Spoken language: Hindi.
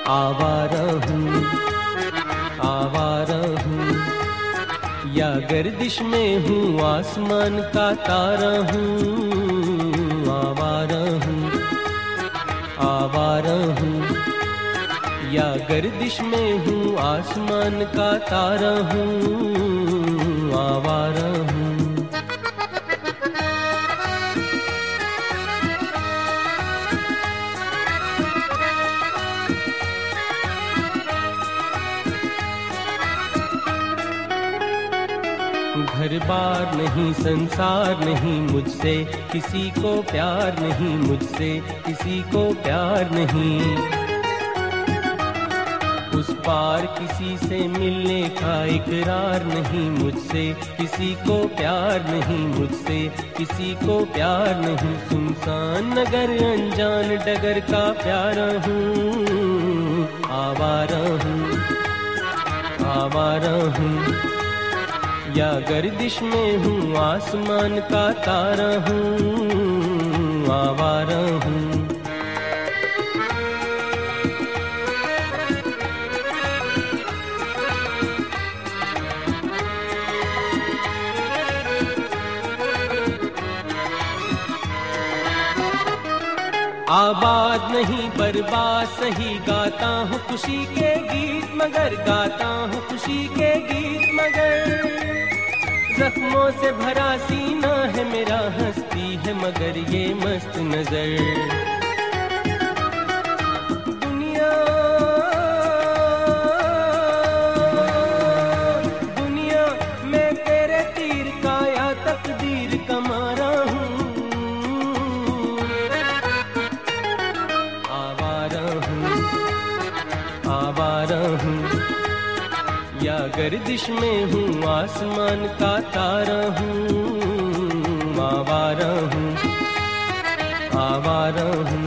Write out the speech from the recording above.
आवारा हूँ, आवारा हूँ, या गर्दिश में हूँ आसमान का तारा हूँ। आवारा हूँ, आवारा हूँ, या गर्दिश में हूँ आसमान का तारा हूँ। आवारा हूँ। घर बार नहीं, संसार नहीं, मुझसे किसी को प्यार नहीं, मुझसे किसी को प्यार नहीं। उस पार किसी से मिलने का इकरार नहीं, मुझसे किसी को प्यार नहीं, मुझसे किसी को प्यार नहीं। सुनसान नगर अनजान डगर का प्यारा हूँ। आवारा हूँ, आवारा हूँ, या गर्दिश में हूँ आसमान का तारा हूँ। आवारा हूँ। आबाद नहीं बर्बाद सही, गाता हूँ खुशी के गीत मगर, गाता हूँ खुशी के गीत मगर। जख्मों से भरा सीना है मेरा, हंसती है मगर ये मस्त नजर। दुनिया दुनिया मैं तेरे तीर का या तकदीर का मारा हूँ। आवारा हूँ, आवारा हूँ, या गर्दिश में हूँ आसमान का तारा हूँ। आवारा हूँ, आवारा हूँ।